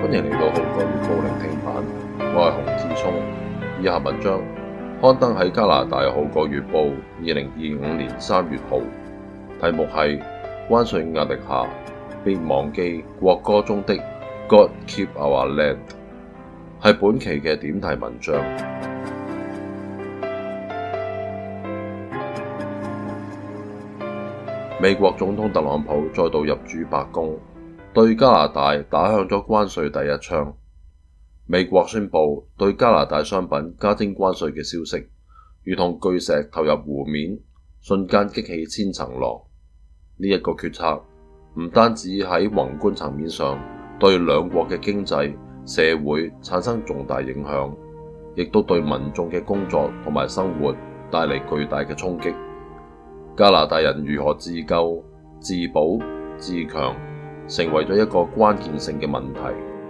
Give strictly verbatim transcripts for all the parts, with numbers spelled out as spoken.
歡迎嚟到《號角月報》聆聽版，我係洪志聰。以下文章刊登喺加拿大《號角月報》二零二五年三月號，題目係關稅壓力下，別忘記國歌中的 God Keep Our Land， 係本期嘅點題文章。美國總統特朗普再度入主白宮，對加拿大打響咗關稅第一槍。美國宣布對加拿大商品加徵關稅嘅消息，如同巨石投入湖面，瞬間激起千層浪。呢、這、一個決策唔單止喺宏觀層面上對兩國嘅經濟社會產生重大影響，亦都對民眾嘅工作同埋生活帶嚟巨大嘅衝擊。加拿大人如何自救、自保、自強，成為咗一個關鍵性嘅問題。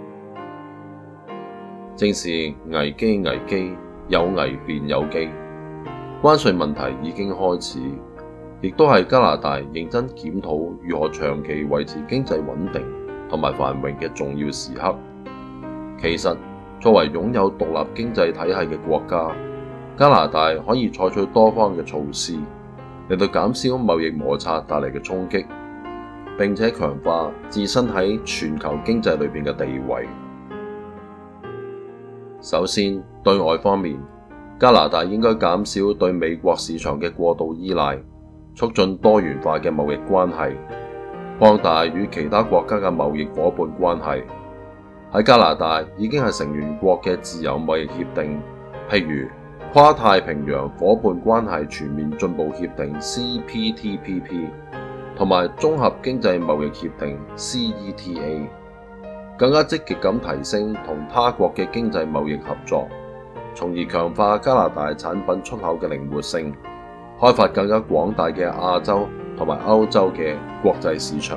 正是危機危機，有危便有機。關稅問題已經開始，亦都係加拿大認真檢討如何長期維持經濟穩定同埋繁榮嘅重要時刻。其實，作為擁有獨立經濟體系嘅國家，加拿大可以採取多方嘅措施，嚟到減少貿易摩擦帶嚟嘅衝擊，並且強化自身喺全球經濟裏面嘅地位。首先，對外方面，加拿大應該減少對美國市場嘅過度依賴，促進多元化嘅貿易關係，擴大與其他國家嘅貿易夥伴關係。喺加拿大已經係成員國嘅自由貿易協定，譬如跨太平洋夥伴關係全面進步協定 C P T P P 同埋綜合經濟貿易協定 C E T A， 更加積極咁提升同他國嘅經濟貿易合作，從而強化加拿大產品出口嘅靈活性，開發更加廣大嘅亞洲同埋歐洲嘅國際市場。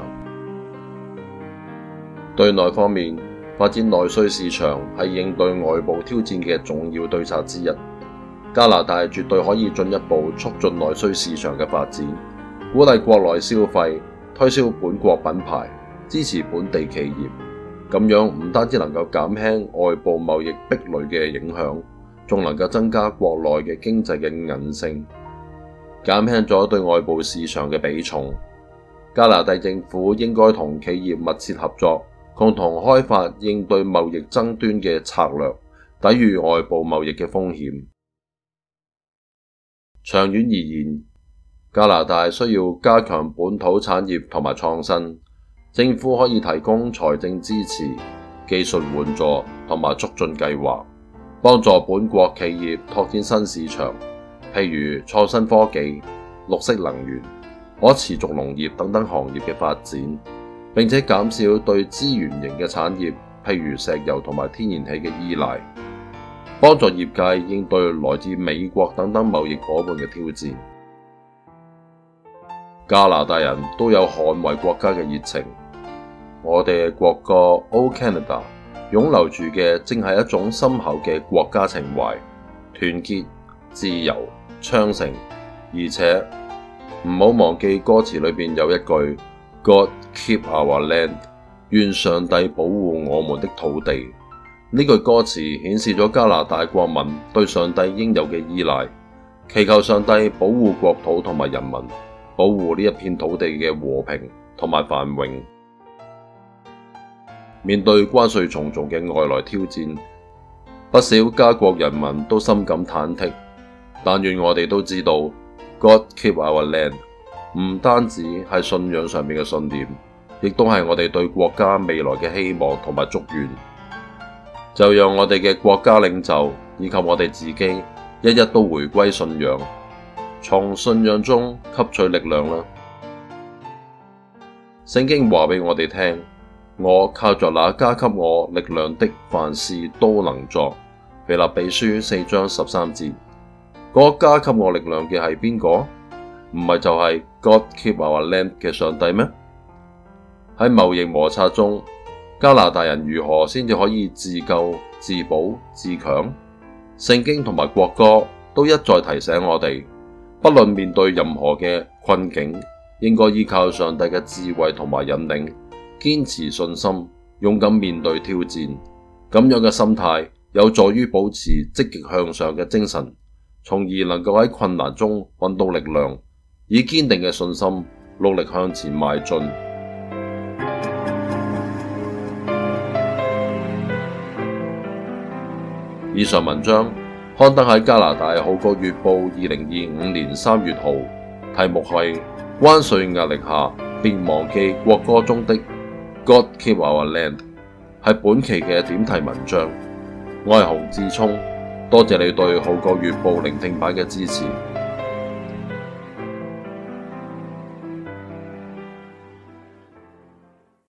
對內方面，發展內需市場係應對外部挑戰嘅重要對策之一。加拿大絕對可以進一步促進內需市場嘅發展，鼓勵國內消費，推銷本國品牌，支持本地企業。咁樣唔單止能夠減輕外部貿易壁壘嘅影響，仲能夠增加國內嘅經濟嘅韌性，減輕咗對外部市場嘅比重。加拿大政府應該同企業密切合作，共同開發應對貿易爭端嘅策略，抵禦外部貿易嘅風險。長遠而言，加拿大需要加強本土產業同埋創新，政府可以提供財政支持、技術援助同埋促進計劃，幫助本國企業拓展新市場，譬如創新科技、綠色能源、可持續農業等等行業嘅發展，並且減少對資源型嘅產業，譬如石油同埋天然氣嘅依賴，幫助業界應對來自美國等等貿易夥伴嘅挑戰。加拿大人都有捍衛國家嘅熱情，我哋嘅國歌 O Canada 湧流住嘅正係一種深厚嘅國家情懷，團結、自由、昌盛，而且唔好忘記歌詞裏面有一句 God Keep Our Land， 願上帝保護我們的土地。呢句歌詞顯示咗加拿大國民對上帝應有嘅依賴，祈求上帝保護國土同埋人民，保護呢一片土地嘅和平同埋繁榮。面對關稅重重嘅外來挑戰，不少加國人民都深感忐忑。但願我哋都知道 God Keep Our Land 唔單止係信仰上面嘅信念，亦都係我哋對國家未來嘅希望同埋祝願。就讓我哋嘅國家領袖以及我哋自己一一都回歸信仰，從信仰中吸取力量啦。聖經話俾我哋聽，我靠着那加給我力量的，凡事都能作。腓立比書四章十三節，嗰、那個、加給我力量嘅係邊個？唔係就係 God Keep Our Land 嘅上帝咩？喺貿易摩擦中，加拿大人如何先至可以自救、自保、自強？聖經同埋國歌都一再提醒我哋，不論面對任何嘅困境，應該依靠上帝嘅智慧同埋引領，堅持信心， 勇敢面對挑戰。咁樣嘅心態有助於保持積極向上嘅精神，從而能夠喺困難中揾到力量，以堅定嘅信心努力向前邁進。以上文章刊登喺加拿大《號角月報》二零二五年三月號，題目係關稅壓力下，別忘記國歌中的 God Keep Our Land， 係本期嘅點題文章。我係洪志聰，多謝你對《號角月報》聆聽版嘅支持。